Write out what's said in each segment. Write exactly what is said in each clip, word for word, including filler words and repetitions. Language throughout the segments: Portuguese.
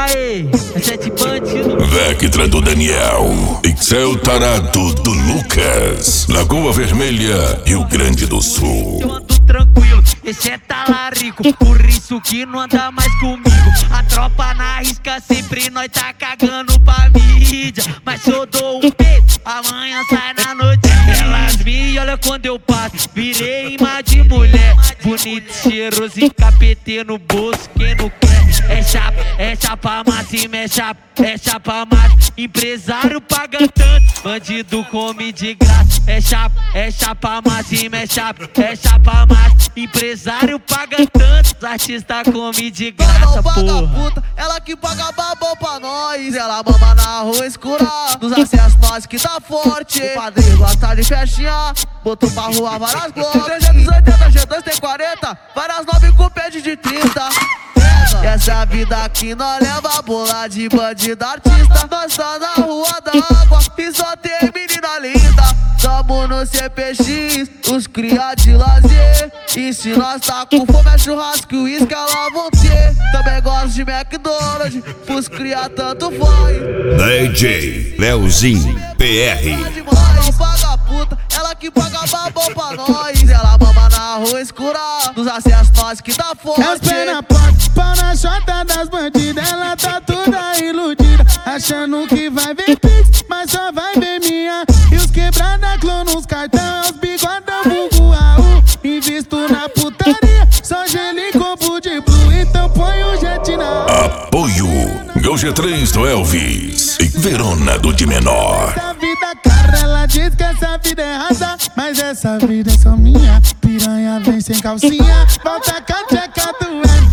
aí, é sete bandido. Vectra do Daniel, Excel Tarado do Lucas, Lagoa Vermelha, Rio Grande do Sul. Eu ando tranquilo, esse é talarico, por isso que não anda mais comigo. A tropa na risca sempre nós tá cagando pra mídia. Mas se eu dou um beijo, amanhã sai na noite. Elas me olham quando eu passo, virei imã de mulher. Bonito, cheiroso e capetê no bolso, quem não quer. É chapa, é chapa máxima, é chapa, é chapa máxima. Empresário paga tanto, bandido come de graça. É chapa, é chapa máxima, é chapa, é chapa máxima. Empresário paga tanto, artista come de graça, porra. Puta, ela que paga babão pra nós. Ela mama na rua escura, nos acessos nós que tá forte. O padrinho gosta de festinha, botou pra rua várias glocks. trezentos e oitenta, G dois tem quarenta, várias nove com pede de trinta. E essa vida aqui nós leva bola de bandido artista. Nós tá na rua d'água e só tem menina linda. Tamo no C P X, os cria de lazer. E se nós tá com fome é churrasco e uísque elas vão ter. Também gosto de McDonald's, pros cria tanto faz. D J Leozinho P R. Ela paga puta, ela que paga babão pra nós. Ela mama na rua escura, nos acessos nós que tá forte. É os pé na porta, pau na chota das bandidas. Ela tá toda iludida, achando que vai ver pix, mas só vai ver minha. E os quebrada clã nos cartão, os bigodão vulgo A U. Invisto na putaria, só gelo e combo de blue. Então põe o jet na Apoio Gol G três do Elvis e Verona do de menor. essa vida cara, ela diz que essa vida é rasa, mas essa vida é só minha. Piranha vem sem calcinha, volta com a tcheca do L.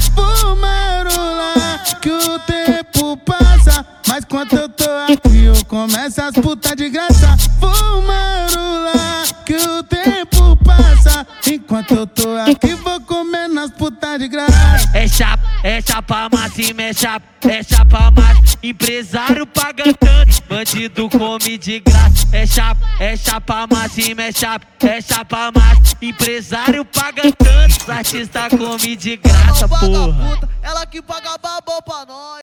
Fumarula, que o tempo passa, mas quando eu tô aqui eu começo as putas de graça. Fumarula, que o tempo passa, enquanto eu tô aqui vou comer nas putas de graça. É chapa, é chapa máxima, é chapa, é chapa máxima. Empresário paga tanto, bandido come de graça. É chapa, é chapa máxima, é chapa, é chapa máxima. Empresário paga tanto, artista come de graça, Ela paga porra. puta, ela que paga babão pra nós.